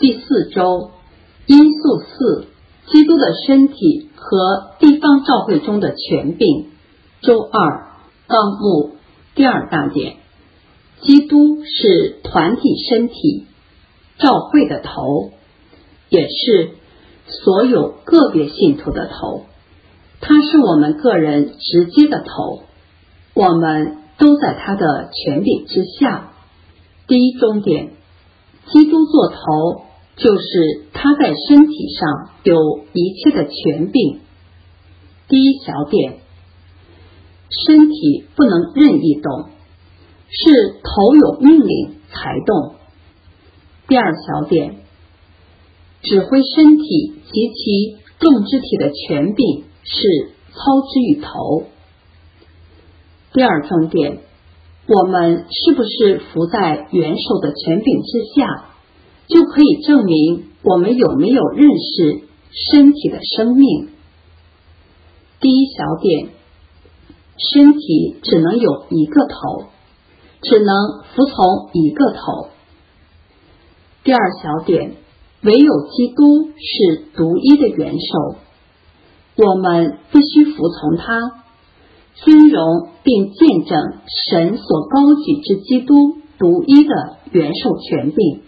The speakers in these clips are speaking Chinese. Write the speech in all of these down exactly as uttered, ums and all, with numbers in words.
第四周，因素四，基督的身体和地方教会中的权柄。周二，纲目第二大点，基督是团体身体，教会的头，也是所有个别信徒的头。他是我们个人直接的头，我们都在他的权柄之下。第一中点，基督做头，就是他在身体上有一切的权柄。第一小点，身体不能任意动，是头有命令才动。第二小点，指挥身体及其众肢体的权柄是操之于头。第二重点，我们是不是服在元首的权柄之下，就可以证明我们有没有认识身体的生命。第一小点，身体只能有一个头，只能服从一个头。第二小点，唯有基督是独一的元首，我们必须服从他，尊荣并见证神所高举之基督独一的元首权柄。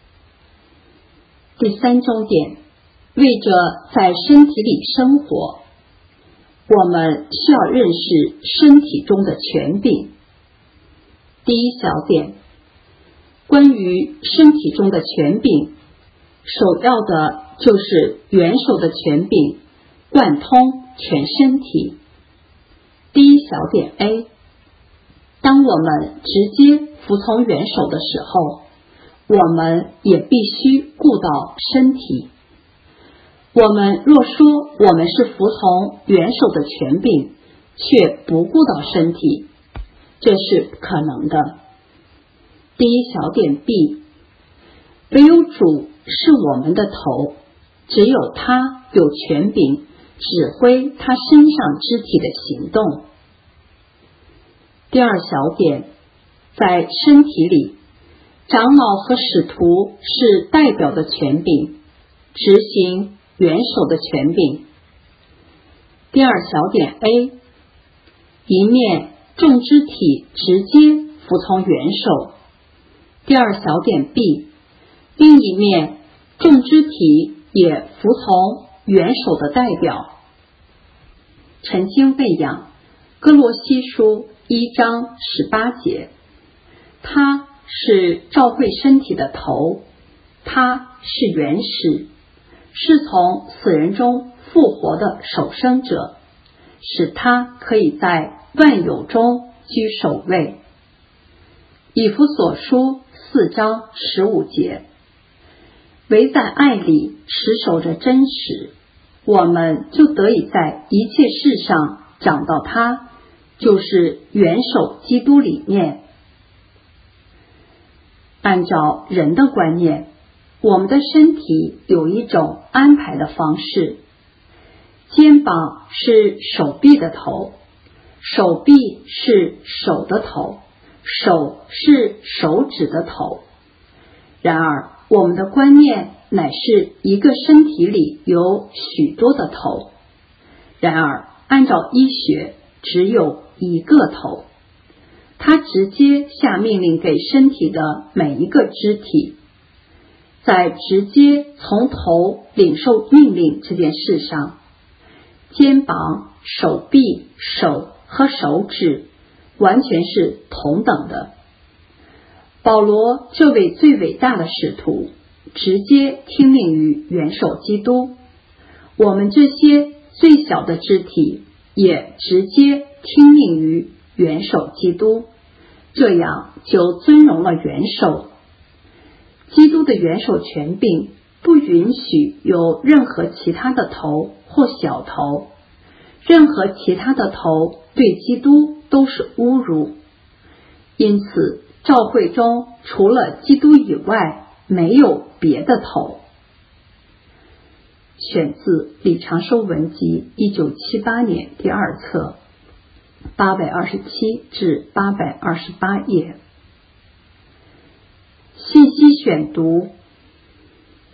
第三中点，为着在身体里生活，我们需要认识身体中的权柄。第一小点，关于身体中的权柄，首要的就是元首的权柄贯通全身体。第一小点 A， 当我们直接服从元首的时候，我们也必须顾到身体。我们若说我们是服从元首的权柄，却不顾到身体，这是不可能的。第一小点 B， 唯有主是我们的头，只有他有权柄指挥他身上肢体的行动。第二小点，在身体里，长老和使徒是代表的权柄，执行元首的权柄。第二小点 A， 一面众肢体直接服从元首。第二小点 B， 另一面众肢体也服从元首的代表。晨经喂养，哥罗西书一章十八节，他是教会身体的头，他是元始，是从死人中复活的首生者，使他可以在万有中居首位。以弗所书四章十五节，唯在爱里持守着真实，我们就得以在一切事上长到他，就是元首基督里面。按照人的观念，我们的身体有一种安排的方式，肩膀是手臂的头，手臂是手的头，手是手指的头。然而我们的观念乃是一个身体里有许多的头，然而按照医学只有一个头，他直接下命令给身体的每一个肢体。在直接从头领受命令这件事上，肩膀、手臂、手和手指完全是同等的。保罗这位最伟大的使徒直接听命于元首基督，我们这些最小的肢体也直接听命于元首基督，这样就尊荣了元首。基督的元首权柄不允许有任何其他的头或小头，任何其他的头对基督都是侮辱。因此教会中除了基督以外没有别的头。选自李长寿文集一九七八年第二册八百二十七至八百二十八页。信息选读：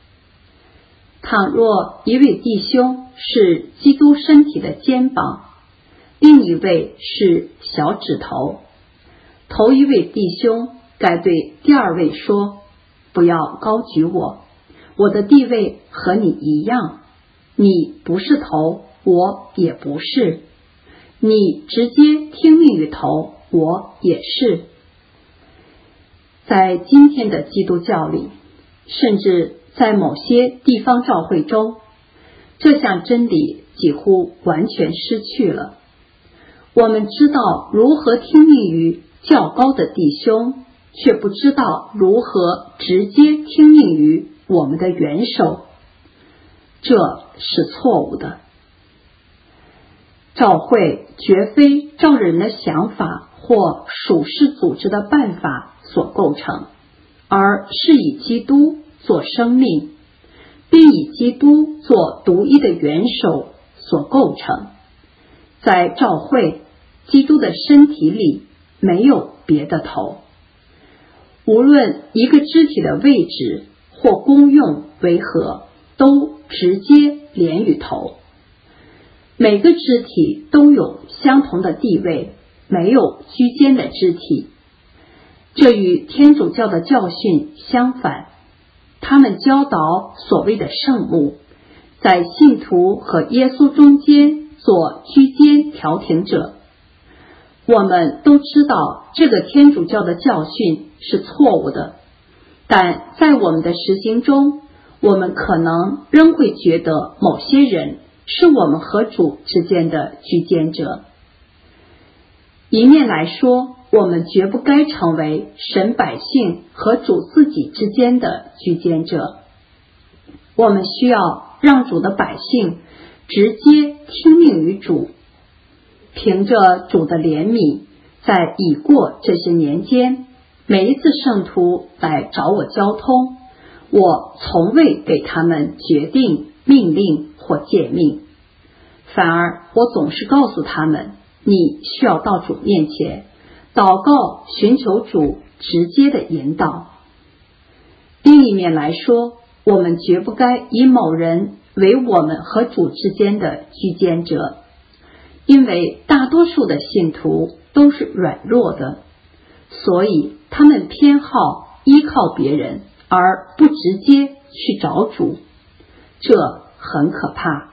倘若一位弟兄是基督身体的肩膀，另一位是小指头，头一位弟兄该对第二位说，不要高举我，我的地位和你一样，你不是头，我也不是，你直接听命于头，我也是。在今天的基督教里，甚至在某些地方教会中，这项真理几乎完全失去了。我们知道如何听命于较高的弟兄，却不知道如何直接听命于我们的元首，这是错误的。教会绝非照人的想法或属世组织的办法所构成，而是以基督做生命，并以基督做独一的元首所构成。在教会，基督的身体里没有别的头，无论一个肢体的位置或功用为何，都直接连于头。每个肢体都有相同的地位，没有居间的肢体。这与天主教的教训相反，他们教导所谓的圣母，在信徒和耶稣中间做居间调停者。我们都知道这个天主教的教训是错误的，但在我们的实行中，我们可能仍会觉得某些人是我们和主之间的居间者。一面来说，我们绝不该成为神百姓和主自己之间的居间者。我们需要让主的百姓直接听命于主，凭着主的怜悯，在已过这些年间，每一次圣徒来找我交通，我从未给他们决定、命令或诫命，反而我总是告诉他们，你需要到主面前祷告，寻求主直接的引导。另一面来说，我们绝不该以某人为我们和主之间的居间者，因为大多数的信徒都是软弱的，所以他们偏好依靠别人，而不直接去找主，这很可怕。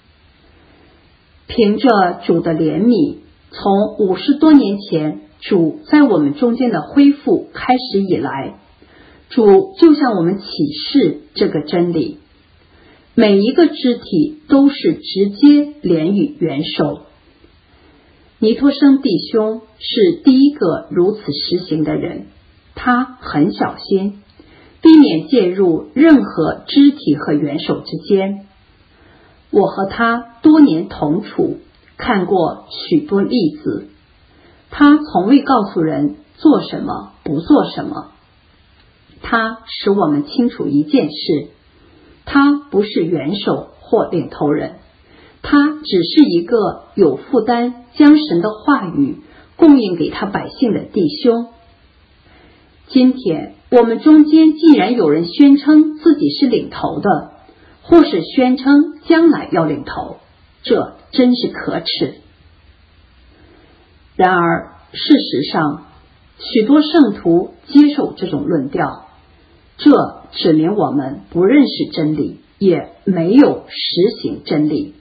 凭着主的怜悯，从五十多年前主在我们中间的恢复开始以来，主就向我们启示这个真理，每一个肢体都是直接连于元首。尼托生弟兄是第一个如此实行的人，他很小心，避免介入任何肢体和元首之间。我和他多年同处，看过许多例子，他从未告诉人做什么不做什么。他使我们清楚一件事，他不是元首或领头人，他只是一个有负担将神的话语供应给他百姓的弟兄。今天我们中间既然有人宣称自己是领头的，或是宣称将来要领头，这真是可耻。然而事实上，许多圣徒接受这种论调，这指明我们不认识真理，也没有实行真理。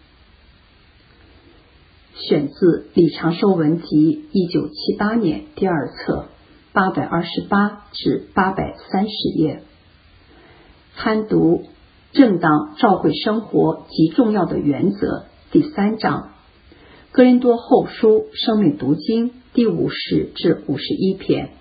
选自李长寿文集一九七八年第二册八百二十八至八百三十页。参读正当教会生活及重要的原则第三章，哥林多后书生命读经第五十至五十一篇。